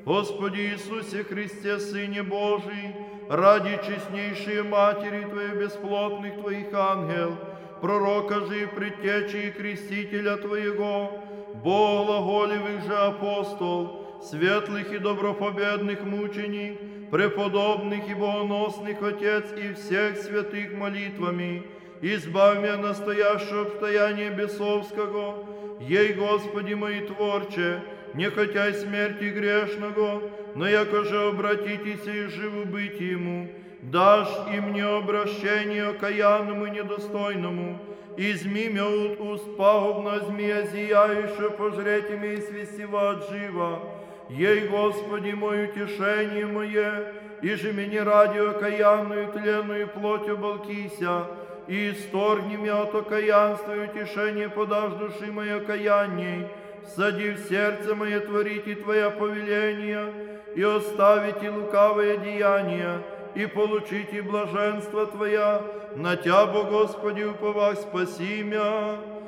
Господи Иисусе Христе, Сыне Божий, ради честнейшей Матери Твоей, бесплотных Твоих ангел, пророка же и предтечи и крестителя Твоего, Бога глаголевых же апостол, светлых и добропобедных мученик, преподобных и богоносных Отец и всех святых молитвами, избавь меня настоящего обстояния бесовского, ей, Господи мой Творче, не хотя и смерти грешного, но яко же обратитесь и живу быть ему, дашь и мне обращение окаянному и недостойному, изми меня от уст пагубно змея зияющего, пожреть имя и свистива от жива. Ей, Господи, мое утешение мое, и же мне ради окаянную тленную плоть оболкися, и исторгни меня от окаянства и утешение подашь души моей окаянней, всади в сердце мое творите Твоя повеления, и оставите лукавые деяния, и получите блаженство Твоя, на Тя, Бо Господи, уповах, спаси мя.